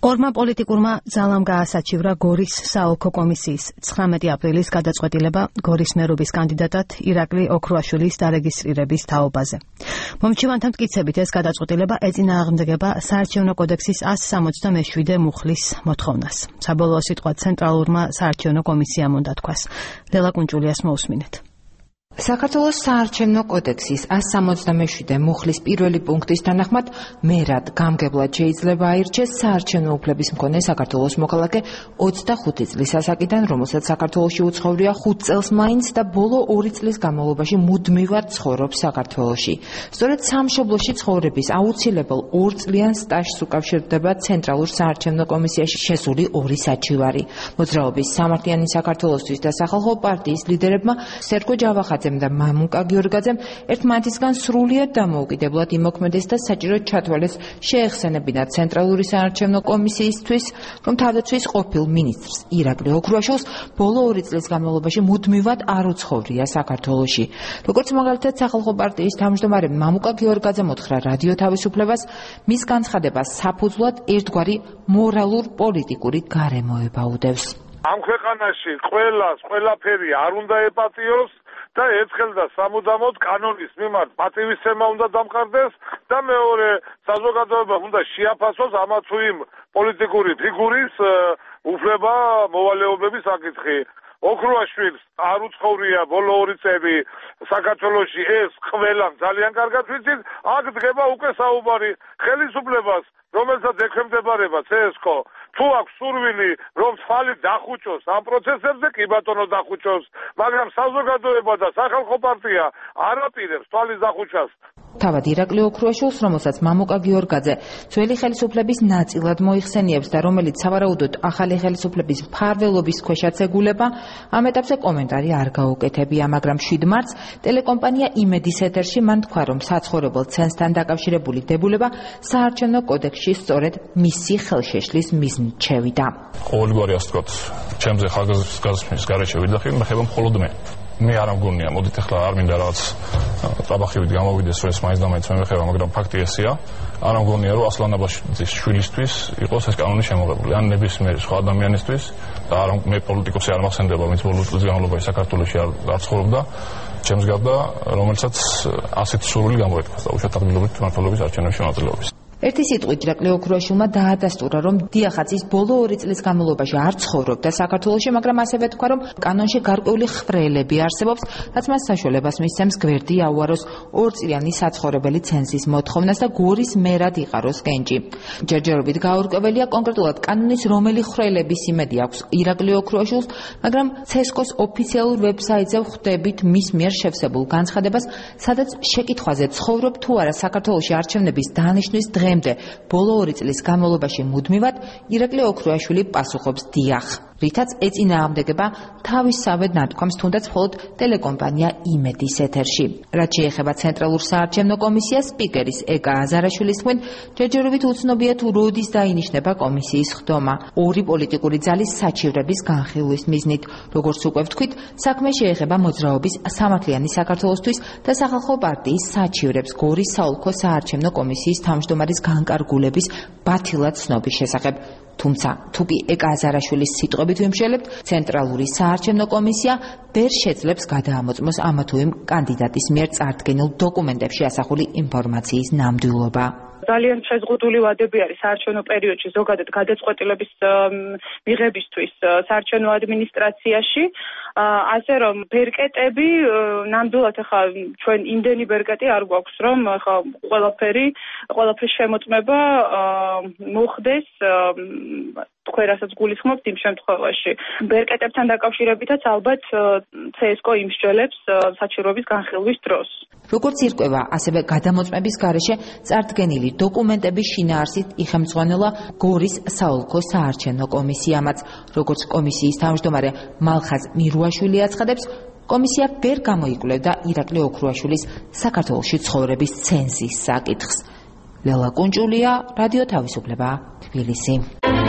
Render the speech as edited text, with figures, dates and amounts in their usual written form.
ორმა პოლიტიკურმა ძალამ გაასაჩივრა გორის საოლქო კომისიის 19 აპრილის გადაწყვეტილება გორის მერობის კანდიდატად ირაკლი ოქრუაშვილის დარეგისტრირების თაობაზე. მომჩივანთა მტკიცებით ეს გადაწყვეტილება ეწინააღმდეგება საარჩევნო კოდექსის 167 მუხლის მოთხოვნას. საბოლოო სიტყვა ცენტრალურმა საარჩევნო კომისიამ უნდა თქვას. ლელა კუნჭულიას მოусმინეთ. საქართველოს საარჩევნო კოდექსის 167 მუხლის პირველი პუნქტის თანახმად მერად გამგებლად შეიძლება აირჩეს საარჩევნო უფლების მქონე საქართველოს მოქალაქე 25 წლის ასაკიდან, რომელსაც საქართველოში უცხოვრია 5 წელს მაინც და ბოლო 2 წლის განმავლობაში მუდმივად ცხოვრობს საქართველოში. სწორედ სამშობლოში ცხოვრების აუცილებელ 2 წლიან სტაჟს უკავშირდება ცენტრალურ საარჩევნო კომისიაში შესული 2 საჩივარი. მოძრაობის სამართლიანი საქართველოსთვის და სახალხო პარტიის ლიდერებმა სერგო ჯავახაძე და მამუკა გიორგაძემ ერთმანეთისგან სრულიად დამოუკიდებლად იმოქმედეს და საჭიროდ ჩათვალეს შეეხსენებინათ ცენტრალური საარჩევნო კომისიისთვის, რომ თავდაცვის ყოფილ მინისტრს ირაკლი ოქრუაშვილს ბოლო 2 წლის განმავლობაში მუდმივად არ უცხოვრია საქართველოში. როგორც მაგალითად სახალხო პარტიის თავმჯდომარე მამუკა გიორგაძემ უთხრა რადიო თავისუფლებას, მის განცხადებას საფუძვლად ერთგვარი მორალურ-პოლიტიკური გარემოება უდევს. ამ ქვეყანაში ყველაფერი არ უნდა ეპატიოს და ერთხელ და სამუდამოდ კანონის მიმართ პატივისცემა უნდა დამყარდეს და მეორე საზოგადოება უნდა შეაფასოს ამა თუ იმ პოლიტიკური ფიგურის უფლება მოვალეობების საკითხი. ოქრუაშვილს არ უცხოვრია ბოლო 2 წელი საქართველოში, ეს ყველამ ძალიან კარგად ვიცით. აქ დგება უკვე საუბარი ხელისუფლებას, რომელსაც ექვემდებარება CSKO. თუ აქვს სურვილი, რომ თვალი დახუჭოს ამ პროცესებზე, კი ბატონო დახუჭოს, მაგრამ საზოგადოება და სახალხო პარტია არ აპირებს თვალის დახუჭას. თავად ირაკლი ოქრუაშვილს, რომელსაც მამუკა გიორგაძე ძველი ხელისუფლების ნაწილად მოიხსენიებს და რომელიც სავარაუდოდ ახალი ხელისუფლების მფარველობის ქვეშაც ეგულება, ამ ეტაპზე კომენტარი არ გაუკეთებია, მაგრამ 7 მარტს ტელეკომპანია იმედის ეთერში მან თქვა, რომ საცხოვრებელ ცენზთან დაკავშირებული დებულება საარჩევნო კოდექსში სწორედ მისი ხელშეშლის მიზნით შევიდა. ყოველგვარი ასე ვთქვათ, ჩემზე ხალხის გარეშე ვიდახი, მეხება მხოლოდ მე არ ამგონია, მოდით ახლა არ მინდა რაღაც ტრაბახივით გამოვიდეს, რომ ეს მაინც და მაინც მე მეხება, მაგრამ ფაქტი ესეა. არ ამგონია, რომ ასლან აბაშიძის შვილისთვის იყოს ეს კანონი შემოღებული, ან ნებისმიერი სხვა ადამიანისთვის და მე პოლიტიკოსი არ მახსენდება, ვინც ბოლო წლის განმავლობაში საქართველოში არ ცხოვრობდა, ჩემს გარდა, რომელსაც ასეთი სურვილი გამოეთქვა და უშუალოდ ადგილობრივი მმართველობის არჩევნებში მონაწილეობის. ერთი სიტყვით ირაკლი ოქრუაშვილმა დაადასტურა, რომ დიახაც ბოლო 2 წლის განმავლობაში არ ცხოვრობდა საქართველოში, მაგრამ ასევე თქვა, რომ კანონში გარკვეული ხვრელები არსებობს, რაც მას საშუალებას მისცემს გვერდი აუაროს 2 წლიანი საცხოვრებელი ცენზის მოთხოვნას და გორის მერად იყაროს კენჭი. ჯერჯერობით გაურკვეველია კონკრეტულად კანონის რომელი ხვრელების იმედი აქვს ირაკლი ოქრუაშვილს, მაგრამ CSKO-ს ოფიციალურ ვებსაიტზე ხვდებით მის მიერ შევსებულ განცხადებას, სადაც შეკითხვაზე ცხოვრობ თუ არა საქართველოში არჩევნების დანიშნვის დღემდე ბოლო 2 წლის განმავლობაში მუდმივად ირაკლი ოქრუაშვილი პასუხობს დიახ, რითაც ეწინააღმდეგება თავისსავე ნათქვამს თუნდაც მხოლოდ ტელეკომპანია იმედის ეთერში. რაც შეეხება ცენტრალურ საარჩევნო კომისიას, სპიკერის ეკა აზარაშვილის თქმით, ჯერჯერობით უცნობია თუ როდის დაინიშნება კომისიის ხდომა 2 პოლიტიკური ძალის საჩივრების განხილვის მიზნით. როგორც უკვე ვთქვით, საქმე შეეხება მოძრაობის სამართლიანი საქართველოსთვის და სახალხო პარტიის საჩივრებს გორის საოლქო საარჩევნო კომისიის თავმჯდომარის განკარგულების ბათილად ცნობის შესახებ. თუმცა, თუკი ეკა აზარაშვილის სიტყვებით ვიმშელებთ, ცენტრალური საარჩევნო კომისია ვერ შეძლებს გადაამოწმოს ამა თუ იმ კანდიდატის მიერ წარდგენილ დოკუმენტებში ასახული ინფორმაციის ნამდვილობა. ძალიან შეზღუდული ვადები არის საარჩევნო პერიოდში ზოგადად გადაწყვეტილების მიღებისთვის საარჩევნო ადმინისტრაციაში, ასე რომ ბერკეტები ნამდვილად ახლა ჩვენ იმდენი ბერკეტი არ გვაქვს, რომ ახლა ყველაფრის შემოწმება მოხდეს თქვენ რასაც გულისხმობთ იმ შემთხვევაში. ბერკეტებთან დაკავშირებითაც ალბათ CSKO იმსჯელებს საჩივრების განხილვის დროს. როგორც ირკვევა, ასევე გადამოწმების გარეშე წარდგენილი დოკუმენტების შინაარსით იხემძღვანელა გორის საოლქო საარჩევნო კომისიამაც. როგორც კომისიის თავმჯდომარე მალხაზ მირუაშვილი აცხადებს, კომისია ვერ გამოიკვლევდა ირაკლი ოქრუაშვილის საქართველოში ცხოვრების ცენზის საკითხს. ლელა კუნჭულია, რადიო თავისუფლება, თბილისი.